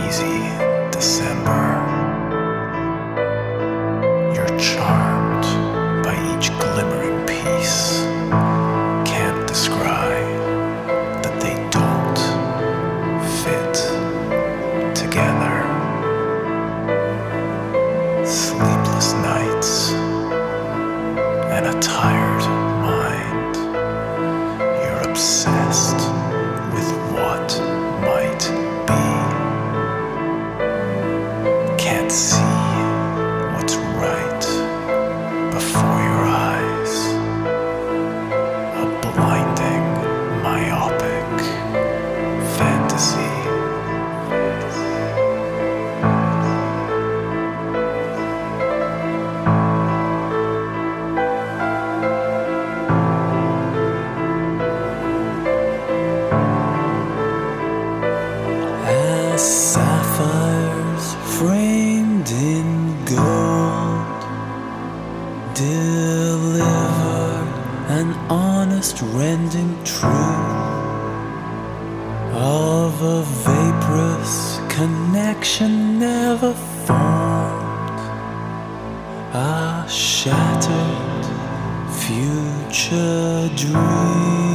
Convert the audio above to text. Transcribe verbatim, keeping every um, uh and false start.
breezy December. You're charmed by each glimmering piece. Can't describe that they don't fit together. Sleepless nights and a tired mind. You're obsessed with what might be. Can't see what's right before your eyes. A blinding, myopic fantasy. As sapphires framed in gold deliver an honest rending truth of a vaporous connection never formed, a shattered future dream.